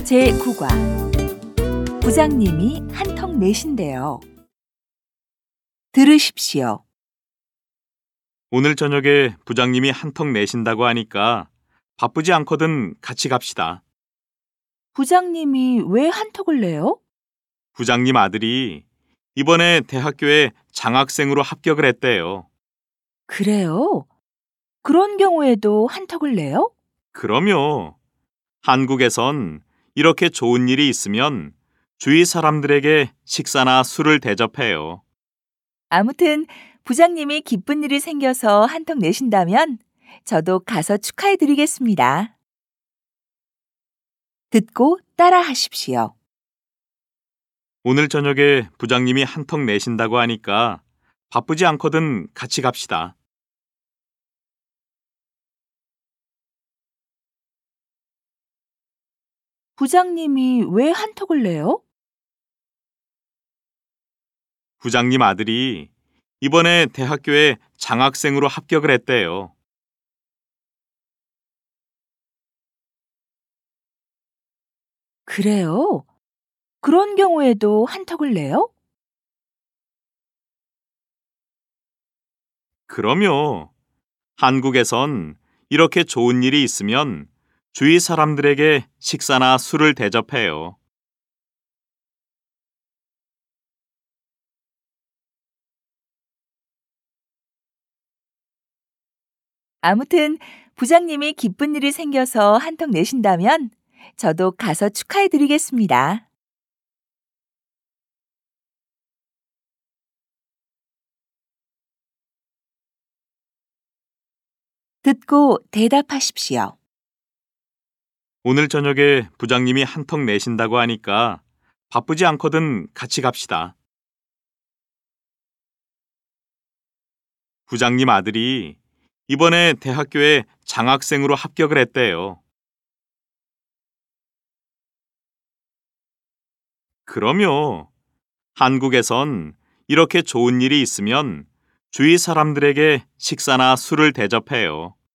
제9과 부장님이 한턱 내신대요. 들으십시오. 오늘 저녁에 부장님이 한턱 내신다고 하니까 바쁘지 않거든 같이 갑시다. 부장님이 왜 한턱을 내요? 부장님 아들이 이번에 대학교에 장학생으로 합격을 했대요. 그래요? 그런 경우에도 한턱을 내요? 그럼요. 한국에선 이렇게 좋은 일이 있으면 주위 사람들에게 식사나 술을 대접해요. 아무튼 부장님이 기쁜 일이 생겨서 한턱 내신다면 저도 가서 축하해 드리겠습니다. 듣고 따라 하십시오. 오늘 저녁에 부장님이 한턱 내신다고 하니까 바쁘지 않거든 같이 갑시다. 부장님이 왜 한턱을 내요? 부장님 아들이 이번에 대학교에 장학생으로 합격을 했대요. 그래요? 그런 경우에도 한턱을 내요? 그럼요. 한국에선 이렇게 좋은 일이 있으면 주위 사람들에게 식사나 술을 대접해요. 아무튼 부장님이 기쁜 일이 생겨서 한턱 내신다면 저도 가서 축하해 드리겠습니다. 듣고 대답하십시오. 오늘 저녁에 부장님이 한턱 내신다고 하니까 바쁘지 않거든 같이 갑시다. 부장님 아들이 이번에 대학교에 장학생으로 합격을 했대요. 그럼요. 한국에선 이렇게 좋은 일이 있으면 주위 사람들에게 식사나 술을 대접해요.